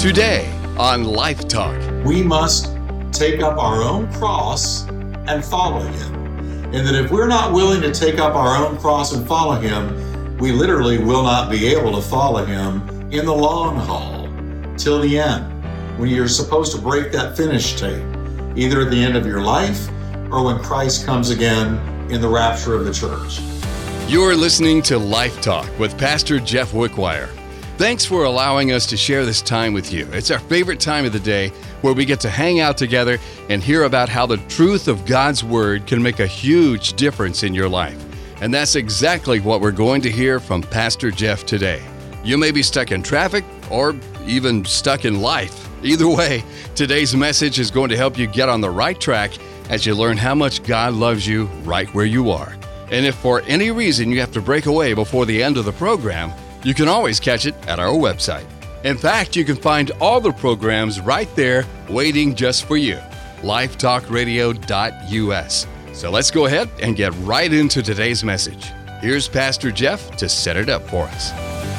Today on Life Talk. We must take up our own cross and follow Him. And that if we're not willing to take up our own cross and follow Him, we literally will not be able to follow Him in the long haul till the end, when you're supposed to break that finish tape, either at the end of your life or when Christ comes again in the rapture of the church. You're listening to Life Talk with Pastor Jeff Wickwire. Thanks for allowing us to share this time with you. It's our favorite time of the day where we get to hang out together and hear about how the truth of God's Word can make a huge difference in your life. And that's exactly what we're going to hear from Pastor Jeff today. You may be stuck in traffic or even stuck in life. Either way, today's message is going to help you get on the right track as you learn how much God loves you right where you are. And if for any reason you have to break away before the end of the program, you can always catch it at our website. In fact, you can find all the programs right there waiting just for you, lifetalkradio.us. So let's go ahead and get right into today's message. Here's Pastor Jeff to set it up for us.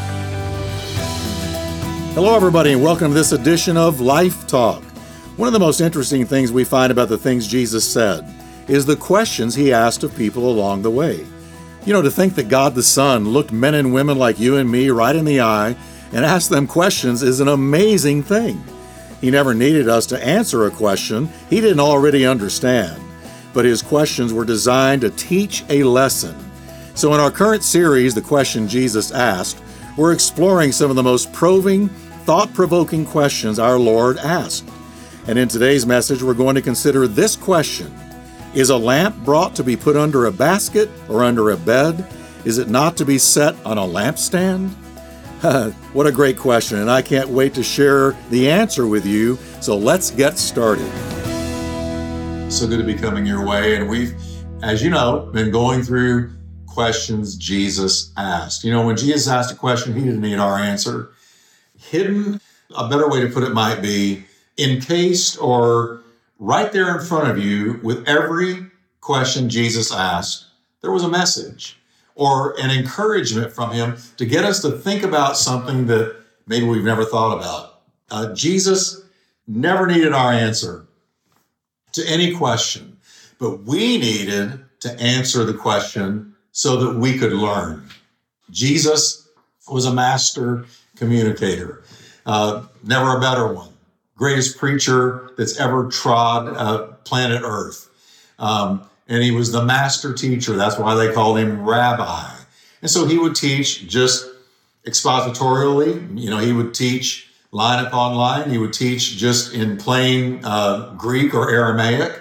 Hello, everybody, and welcome to this edition of Life Talk. One of the most interesting things we find about the things Jesus said is the questions He asked of people along the way. You know, to think that God the Son looked men and women like you and me right in the eye and asked them questions is an amazing thing. He never needed us to answer a question He didn't already understand, but His questions were designed to teach a lesson. So in our current series, The Question Jesus Asked, we're exploring some of the most probing, thought-provoking questions our Lord asked. And in today's message, we're going to consider this question. Is a lamp brought to be put under a basket or under a bed? Is it not to be set on a lampstand? What a great question, and I can't wait to share the answer with you, so let's get started. So good to be coming your way, and we've, as you know, been going through questions Jesus asked. You know, when Jesus asked a question, He didn't need our answer. Hidden, a better way to put it might be, encased or right there in front of you with every question Jesus asked, there was a message or an encouragement from Him to get us to think about something that maybe we've never thought about. Jesus never needed our answer to any question, but we needed to answer the question so that we could learn. Jesus was a master communicator, never a better one. Greatest preacher that's ever trod planet Earth. And He was the master teacher. That's why they called Him Rabbi. And so He would teach just expositorially. You know, He would teach line upon line. He would teach just in plain Greek or Aramaic.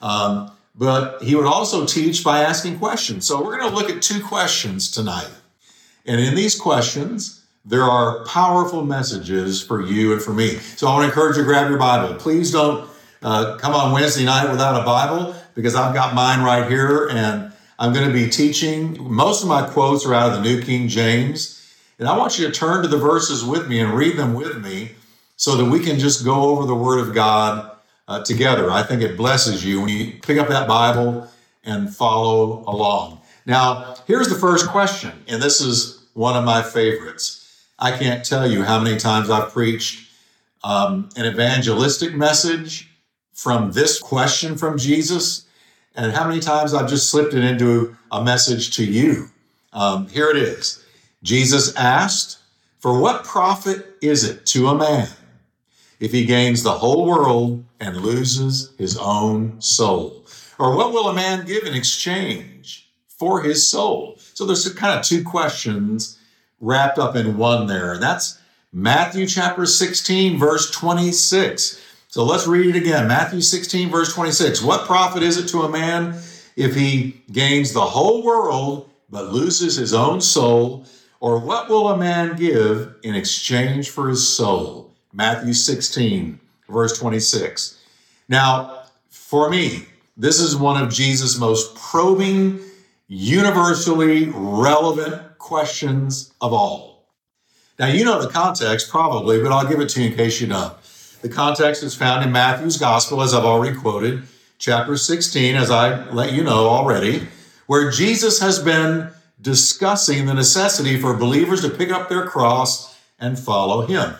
But He would also teach by asking questions. So we're going to look at two questions tonight. And in these questions, there are powerful messages for you and for me. So I want to encourage you to grab your Bible. Please don't come on Wednesday night without a Bible, because I've got mine right here, and I'm going to be teaching. Most of my quotes are out of the New King James, and I want you to turn to the verses with me and read them with me so that we can just go over the Word of God together. I think it blesses you when you pick up that Bible and follow along. Now, here's the first question, and this is one of my favorites. I can't tell you how many times I've preached an evangelistic message from this question from Jesus, and how many times I've just slipped it into a message to you. Here it is. Jesus asked, "For what profit is it to a man if he gains the whole world and loses his own soul? Or what will a man give in exchange for his soul?" So there's kind of two questions wrapped up in one there. And that's Matthew chapter 16, verse 26. So let's read it again. Matthew 16, verse 26. What profit is it to a man if he gains the whole world but loses his own soul? Or what will a man give in exchange for his soul? Matthew 16, verse 26. Now, for me, this is one of Jesus' most probing, universally relevant questions of all. Now, you know the context probably, but I'll give it to you in case you don't. The context is found in Matthew's Gospel, as I've already quoted, chapter 16, as I let you know already, where Jesus has been discussing the necessity for believers to pick up their cross and follow Him.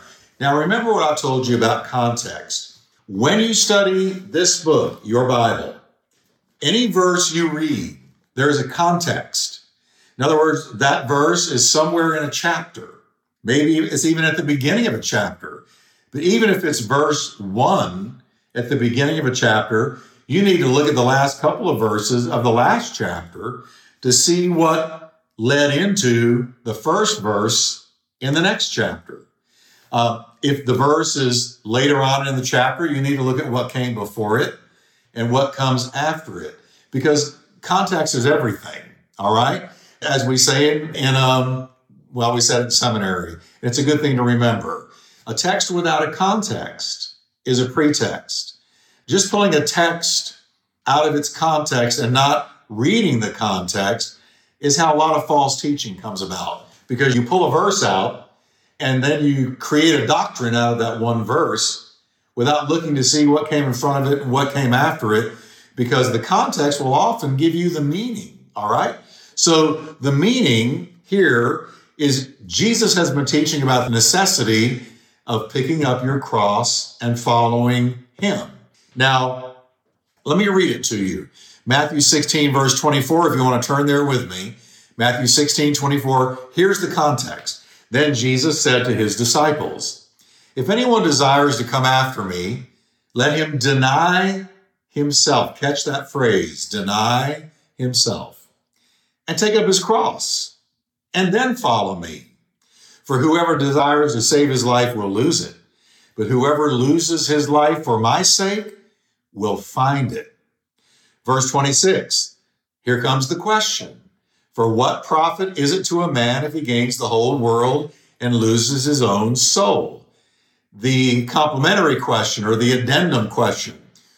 Now, remember what I told you about context. When you study this book, your Bible, any verse you read, there is a context. In other words, that verse is somewhere in a chapter. Maybe it's even at the beginning of a chapter. But even if it's verse 1 at the beginning of a chapter, you need to look at the last couple of verses of the last chapter to see what led into the first verse in the next chapter. If the verse is later on in the chapter, you need to look at what came before it and what comes after it, because context is everything, all right? As we say we said it in seminary, it's a good thing to remember. A text without a context is a pretext. Just pulling a text out of its context and not reading the context is how a lot of false teaching comes about, because you pull a verse out and then you create a doctrine out of that one verse without looking to see what came in front of it and what came after it, because the context will often give you the meaning, all right? So the meaning here is Jesus has been teaching about the necessity of picking up your cross and following him. Now, let me read it to you. Matthew 16, verse 24, if you want to turn there with me. Matthew 16, 24, here's the context. Then Jesus said to his disciples, if anyone desires to come after me, let him deny himself. Catch that phrase, deny himself, and take up his cross, and then follow me. For whoever desires to save his life will lose it, but whoever loses his life for my sake will find it. Verse 26, here comes the question. For what profit is it to a man if he gains the whole world and loses his own soul? The complementary question, or the addendum question.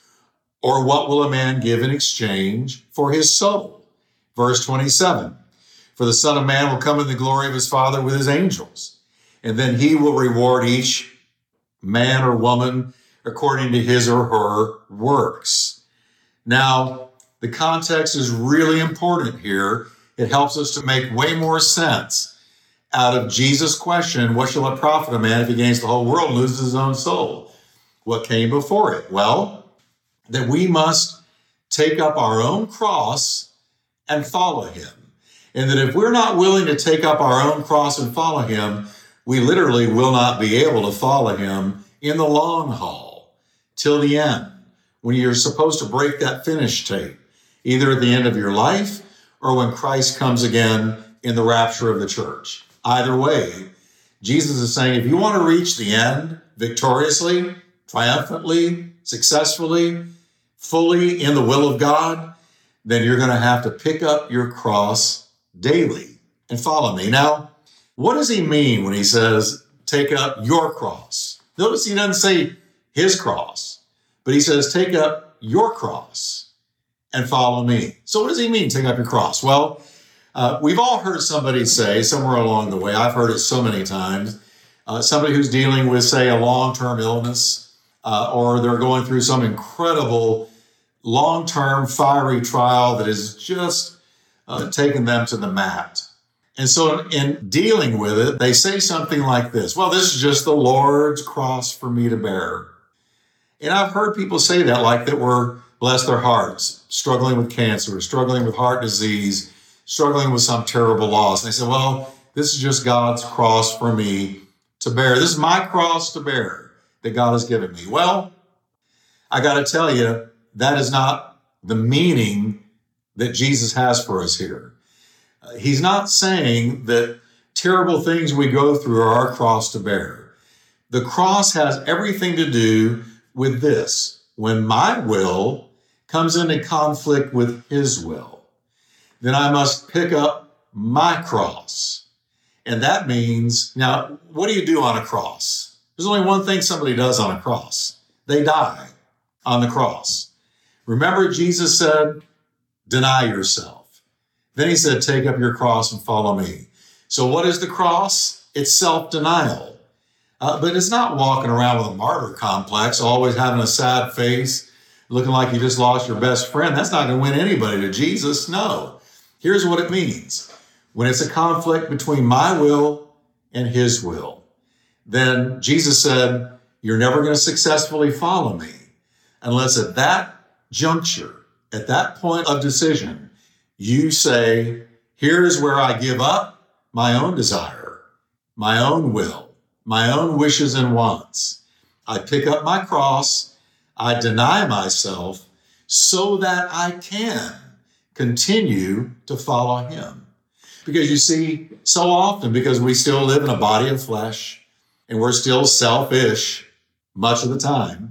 Or what will a man give in exchange for his soul? Verse 27, for the Son of Man will come in the glory of his Father with his angels, and then he will reward each man or woman according to his or her works. Now, the context is really important here. It helps us to make way more sense out of Jesus' question, what shall it profit a man if he gains the whole world and loses his own soul? What came before it? Well, that we must take up our own cross and follow him. And that if we're not willing to take up our own cross and follow him, we literally will not be able to follow him in the long haul till the end, when you're supposed to break that finish tape, either at the end of your life or when Christ comes again in the rapture of the church. Either way, Jesus is saying, if you want to reach the end victoriously, triumphantly, successfully, fully in the will of God, then you're going to have to pick up your cross daily and follow me. Now, what does he mean when he says, take up your cross? Notice he doesn't say his cross, but he says, take up your cross and follow me. So what does he mean, take up your cross? Well, we've all heard somebody say somewhere along the way, I've heard it so many times, somebody who's dealing with, say, a long-term illness, or they're going through some incredible long-term fiery trial that has just taken them to the mat. And so in dealing with it, they say something like this, well, this is just the Lord's cross for me to bear. And I've heard people say that like that were, bless their hearts, struggling with cancer, struggling with heart disease, struggling with some terrible loss. And they say, well, this is just God's cross for me to bear. This is my cross to bear that God has given me. Well, I got to tell you, that is not the meaning that Jesus has for us here. He's not saying that terrible things we go through are our cross to bear. The cross has everything to do with this. When my will comes into conflict with his will, then I must pick up my cross. And that means, now, what do you do on a cross? There's only one thing somebody does on a cross. They die on the cross. Remember, Jesus said, deny yourself. Then he said, take up your cross and follow me. So what is the cross? It's self-denial. But it's not walking around with a martyr complex, always having a sad face, looking like you just lost your best friend. That's not going to win anybody to Jesus. No. Here's what it means. When it's a conflict between my will and his will, then Jesus said, you're never going to successfully follow me unless at that juncture, at that point of decision, you say, here is where I give up my own desire, my own will, my own wishes and wants. I pick up my cross, I deny myself so that I can continue to follow him. Because you see, so often, because we still live in a body of flesh and we're still selfish much of the time,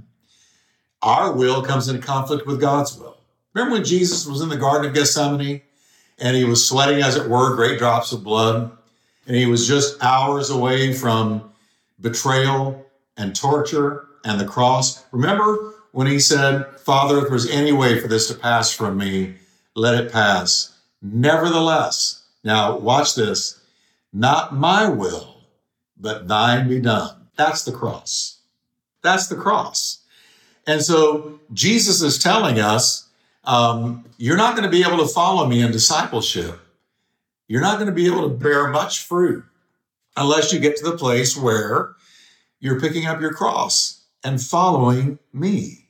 our will comes into conflict with God's will. Remember when Jesus was in the Garden of Gethsemane and he was sweating, as it were, great drops of blood, and he was just hours away from betrayal and torture and the cross? Remember when he said, Father, if there's any way for this to pass from me, let it pass. Nevertheless, now watch this, not my will, but thine be done. That's the cross. That's the cross. And so Jesus is telling us, you're not going to be able to follow me in discipleship. You're not going to be able to bear much fruit unless you get to the place where you're picking up your cross and following me.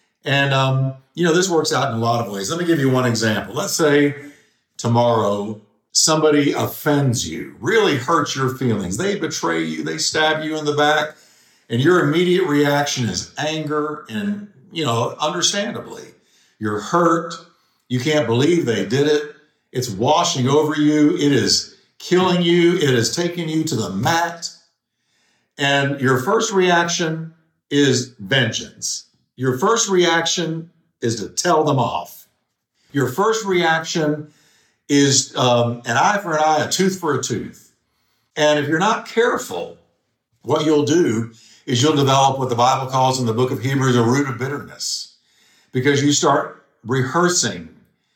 And, this works out in a lot of ways. Let me give you one example. Let's say tomorrow somebody offends you, really hurts your feelings. They betray you, they stab you in the back, and your immediate reaction is anger and, understandably, you're hurt. You can't believe they did it. It's washing over you. It is killing you. It is taking you to the mat. And your first reaction is vengeance. Your first reaction is to tell them off. Your first reaction is an eye for an eye, a tooth for a tooth. And if you're not careful, what you'll do is you'll develop what the Bible calls in the book of Hebrews a root of bitterness, because you start rehearsing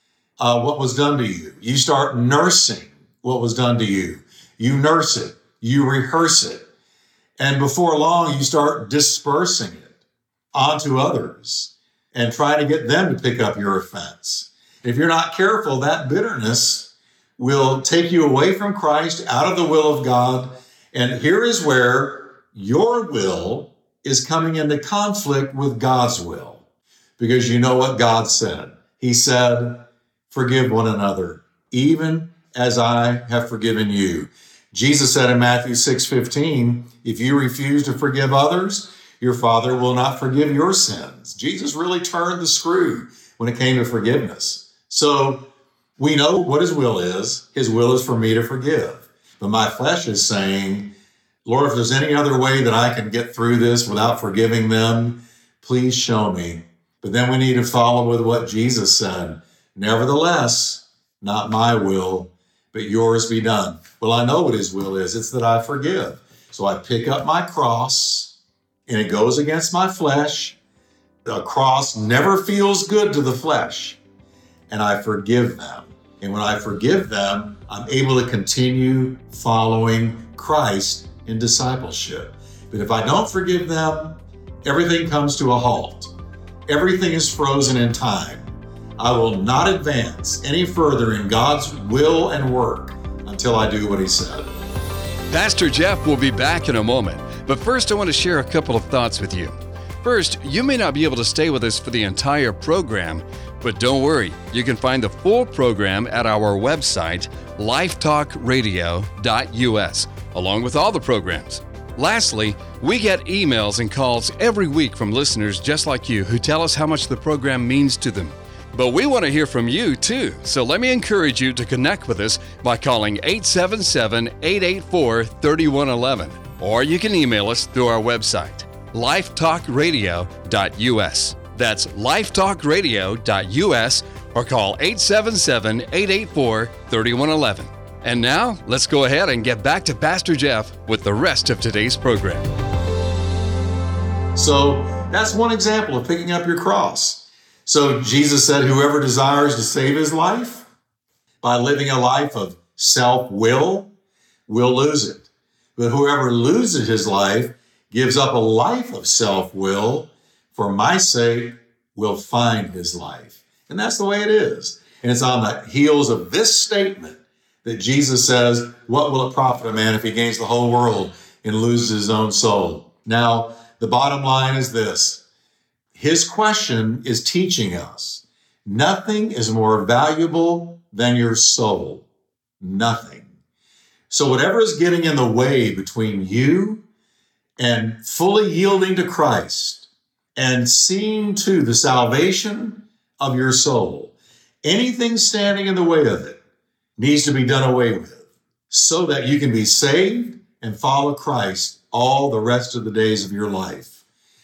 what was done to you. You start nursing what was done to you. You nurse it. You rehearse it. And before long, you start dispersing it onto others and try to get them to pick up your offense. If you're not careful, that bitterness will take you away from Christ, out of the will of God. And here is where your will is coming into conflict with God's will, because you know what God said. He said, forgive one another, even as I have forgiven you. Jesus said in Matthew 6:15, if you refuse to forgive others, your Father will not forgive your sins. Jesus really turned the screw when it came to forgiveness. So we know what his will is. His will is for me to forgive. But my flesh is saying, Lord, if there's any other way that I can get through this without forgiving them, please show me. But then we need to follow with what Jesus said. Nevertheless, not my will, but yours be done. Well, I know what his will is. It's that I forgive. So I pick up my cross, and it goes against my flesh. The cross never feels good to the flesh. And I forgive them. And when I forgive them, I'm able to continue following Christ in discipleship. But if I don't forgive them, everything comes to a halt. Everything is frozen in time. I will not advance any further in God's will and work until I do what he said. Pastor Jeff will be back in a moment, but first I want to share a couple of thoughts with you. First, you may not be able to stay with us for the entire program, but don't worry, you can find the full program at our website, lifetalkradio.us, along with all the programs. Lastly, we get emails and calls every week from listeners just like you who tell us how much the program means to them. But we want to hear from you too, so let me encourage you to connect with us by calling 877-884-3111, or you can email us through our website, lifetalkradio.us. That's lifetalkradio.us, or call 877-884-3111. And now, let's go ahead and get back to Pastor Jeff with the rest of today's program. So that's one example of picking up your cross. So Jesus said, whoever desires to save his life by living a life of self-will will lose it. But whoever loses his life, gives up a life of self-will, for my sake, will find his life. And that's the way it is. And it's on the heels of this statement that Jesus says, what will it profit a man if he gains the whole world and loses his own soul. Now, the bottom line is this. His question is teaching us nothing is more valuable than your soul. Nothing. So whatever is getting in the way between you and fully yielding to Christ and seeing to the salvation of your soul, anything standing in the way of it needs to be done away with so that you can be saved and follow Christ all the rest of the days of your life.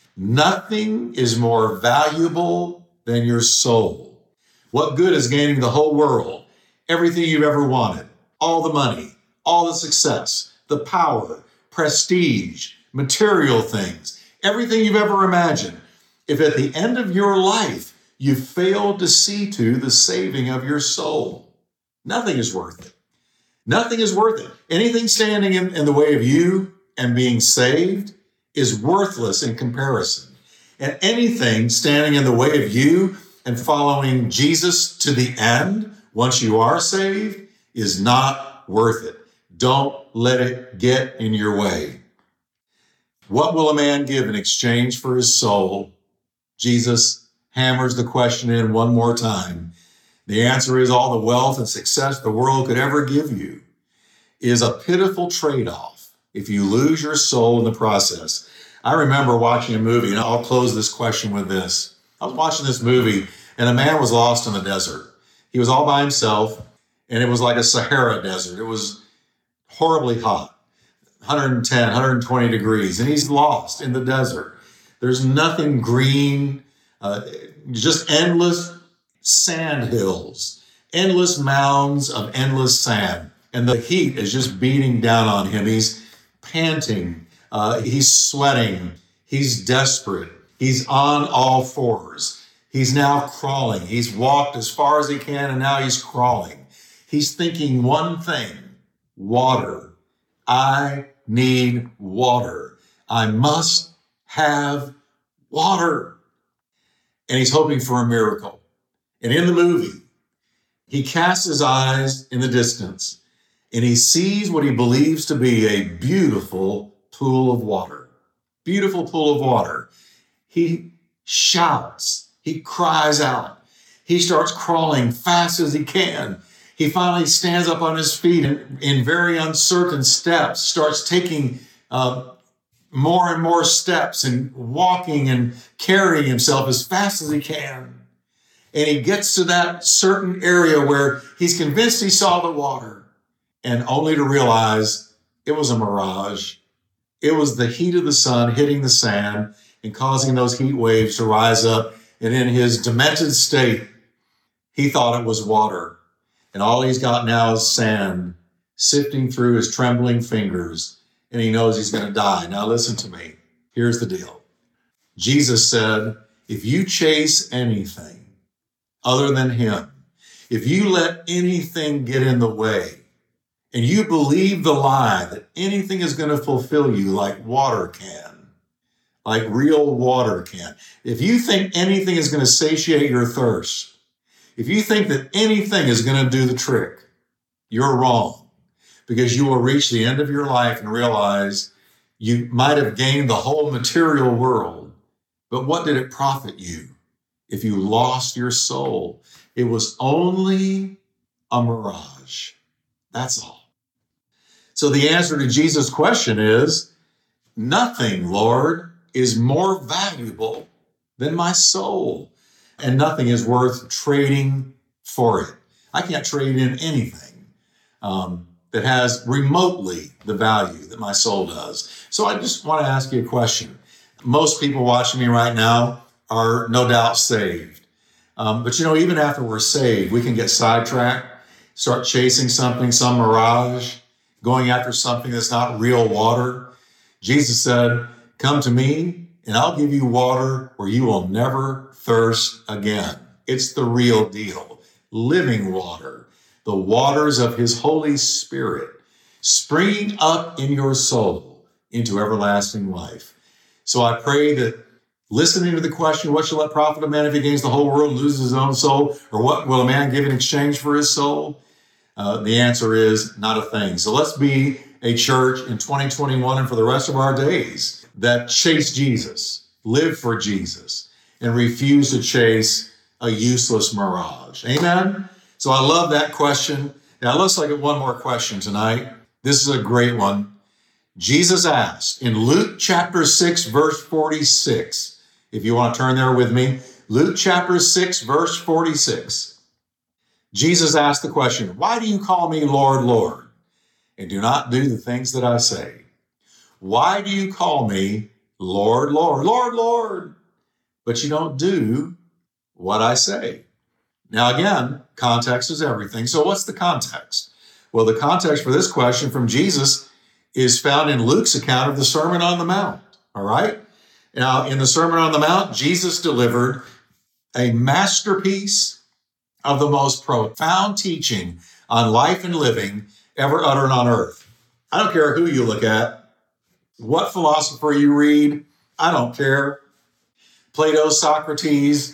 Nothing is more valuable than your soul. What good is gaining the whole world, everything you've ever wanted, all the money, all the success, the power, prestige, material things, everything you've ever imagined, if at the end of your life you failed to see to the saving of your soul? Nothing is worth it. Nothing is worth it. Anything standing in the way of you and being saved is worthless in comparison. And anything standing in the way of you and following Jesus to the end, once you are saved, is not worth it. Don't let it get in your way. What will a man give in exchange for his soul? Jesus hammers the question in one more time. The answer is all the wealth and success the world could ever give you is a pitiful trade-off if you lose your soul in the process. I remember watching a movie, and I'll close this question with this. I was watching this movie, and a man was lost in the desert. He was all by himself, and it was like a Sahara desert. It was horribly hot, 110, 120 degrees, and he's lost in the desert. There's nothing green, just endless sand hills, endless mounds of endless sand. And the heat is just beating down on him. He's panting. He's sweating. He's desperate. He's on all fours. He's now crawling. He's walked as far as he can, and now he's crawling. He's thinking one thing: water. I need water. I must have water. And he's hoping for a miracle. And in the movie, he casts his eyes in the distance, and he sees what he believes to be a beautiful pool of water. Beautiful pool of water. He shouts. He cries out. He starts crawling fast as he can. He finally stands up on his feet and in very uncertain steps starts taking more and more steps and walking and carrying himself as fast as he can. And he gets to that certain area where he's convinced he saw the water, and only to realize it was a mirage. It was the heat of the sun hitting the sand and causing those heat waves to rise up. And in his demented state, he thought it was water. And all he's got now is sand sifting through his trembling fingers, and he knows he's going to die. Now listen to me. Here's the deal. Jesus said, if you chase anything other than him, if you let anything get in the way, and you believe the lie that anything is going to fulfill you like water can, like real water can, if you think anything is going to satiate your thirst, if you think that anything is going to do the trick, you're wrong, because you will reach the end of your life and realize you might have gained the whole material world, but what did it profit you if you lost your soul? It was only a mirage. That's all. So the answer to Jesus' question is, nothing, Lord, is more valuable than my soul, and nothing is worth trading for it. I can't trade in anything that has remotely the value that my soul does. So I just want to ask you a question. Most people watching me right now are no doubt saved. But even after we're saved, we can get sidetracked, start chasing something, some mirage, going after something that's not real water. Jesus said, come to me and I'll give you water where you will never thirst again. It's the real deal. Living water, the waters of his Holy Spirit, springing up in your soul into everlasting life. So I pray that listening to the question, what shall it profit a man if he gains the whole world and loses his own soul? Or what will a man give in exchange for his soul? The answer is not a thing. So let's be a church in 2021 and for the rest of our days that chase Jesus, live for Jesus, and refuse to chase a useless mirage. Amen? So I love that question. Now let's look at one more question tonight. This is a great one. Jesus asked in Luke chapter 6, verse 46, if you want to turn there with me, Luke chapter 6, verse 46. Jesus asked the question, why do you call me Lord, Lord, and do not do the things that I say? Why do you call me Lord, Lord, Lord, Lord, but you don't do what I say? Now again, context is everything. So what's the context? Well, the context for this question from Jesus is found in Luke's account of the Sermon on the Mount, all right? Now, in the Sermon on the Mount, Jesus delivered a masterpiece of the most profound teaching on life and living ever uttered on earth. I don't care who you look at, what philosopher you read, I don't care. Plato, Socrates,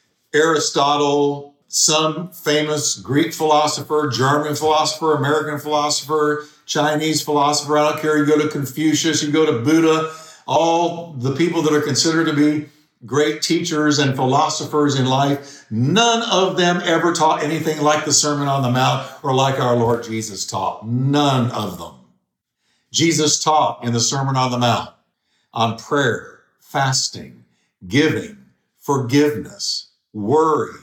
Aristotle, some famous Greek philosopher, German philosopher, American philosopher, Chinese philosopher, I don't care. You go to Confucius, you go to Buddha, all the people that are considered to be great teachers and philosophers in life, none of them ever taught anything like the Sermon on the Mount or like our Lord Jesus taught. None of them. Jesus taught in the Sermon on the Mount on prayer, fasting, giving, forgiveness, worry,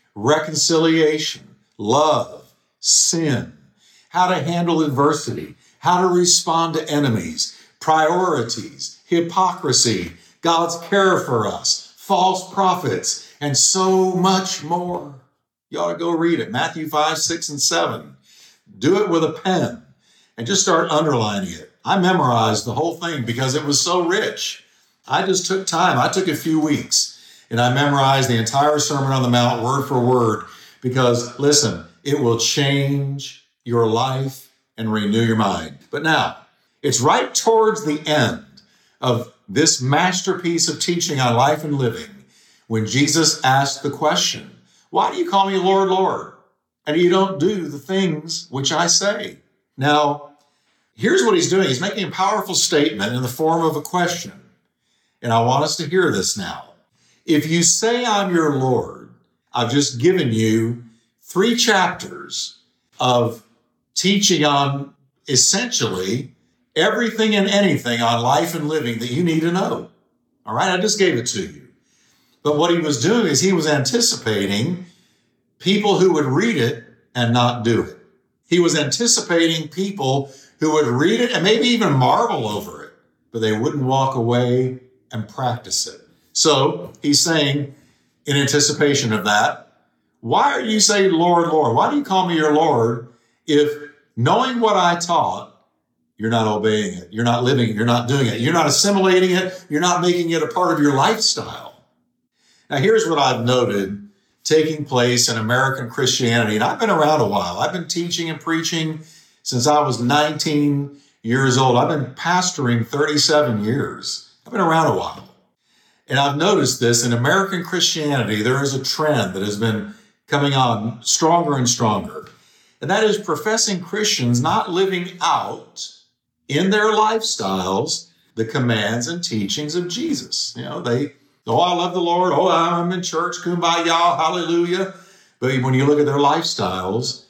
reconciliation, love, sin, how to handle adversity, how to respond to enemies, priorities, hypocrisy, God's care for us, false prophets, and so much more. You ought to go read it. Matthew 5, 6, and 7. Do it with a pen and just start underlining it. I memorized the whole thing because it was so rich. I just took time. I took a few weeks and I memorized the entire Sermon on the Mount word for word because, listen, it will change your life and renew your mind. But now, it's right towards the end of this masterpiece of teaching on life and living when Jesus asked the question, why do you call me Lord, Lord, and you don't do the things which I say? Now, here's what he's doing. He's making a powerful statement in the form of a question, and I want us to hear this now. If you say I'm your Lord, I've just given you 3 chapters of teaching on essentially everything and anything on life and living that you need to know. All right, I just gave it to you. But what he was doing is he was anticipating people who would read it and not do it. He was anticipating people who would read it and maybe even marvel over it, but they wouldn't walk away and practice it. So he's saying, in anticipation of that, why are you saying, Lord, Lord? Why do you call me your Lord if knowing what I taught, you're not obeying it, you're not living it, you're not doing it, you're not assimilating it, you're not making it a part of your lifestyle? Now, here's what I've noted taking place in American Christianity, and I've been around a while. I've been teaching and preaching since I was 19 years old. I've been pastoring 37 years. I've been around a while. And I've noticed this in American Christianity, there is a trend that has been coming on stronger and stronger. And that is professing Christians not living out in their lifestyles the commands and teachings of Jesus. You know, I love the Lord. Oh, I'm in church. Kumbaya, hallelujah. But when you look at their lifestyles,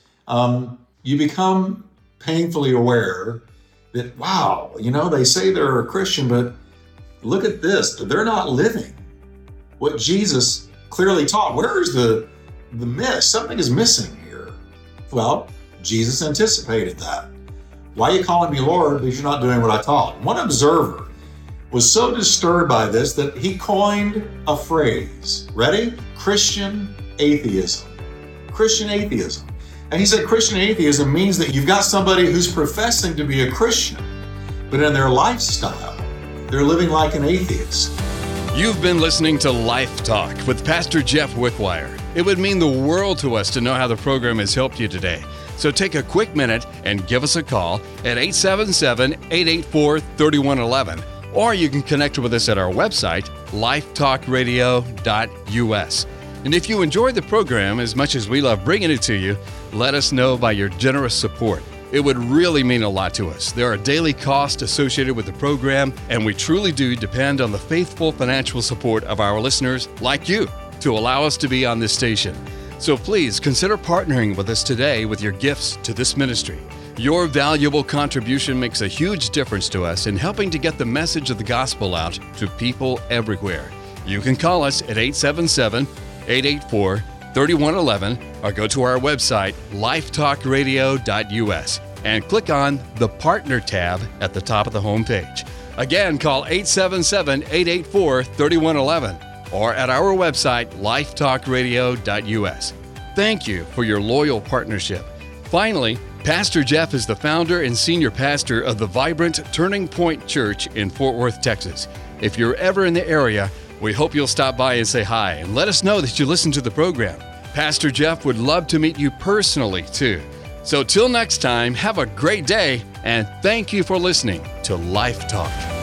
you become painfully aware that, wow, they say they're a Christian, but look at this. They're not living what Jesus clearly taught. Where is the miss? Something is missing here. Well, Jesus anticipated that. Why are you calling me Lord because you're not doing what I taught? One observer was so disturbed by this that he coined a phrase. Ready? Christian atheism. Christian atheism. And he said Christian atheism means that you've got somebody who's professing to be a Christian, but in their lifestyle, they're living like an atheist. You've been listening to Life Talk with Pastor Jeff Wickwire. It would mean the world to us to know how the program has helped you today. So take a quick minute and give us a call at 877-884-3111. Or you can connect with us at our website, lifetalkradio.us. And if you enjoyed the program as much as we love bringing it to you, let us know by your generous support. It would really mean a lot to us. There are daily costs associated with the program, and we truly do depend on the faithful financial support of our listeners like you to allow us to be on this station. So please consider partnering with us today with your gifts to this ministry. Your valuable contribution makes a huge difference to us in helping to get the message of the gospel out to people everywhere. You can call us at 877-884-3111 or go to our website, lifetalkradio.us, and click on the Partner tab at the top of the homepage. Again, call 877-884-3111 or at our website, lifetalkradio.us. Thank you for your loyal partnership. Finally, Pastor Jeff is the founder and senior pastor of the vibrant Turning Point Church in Fort Worth, Texas. If you're ever in the area, we hope you'll stop by and say hi and let us know that you listen to the program. Pastor Jeff would love to meet you personally, too. So till next time, have a great day, and thank you for listening to Life Talk.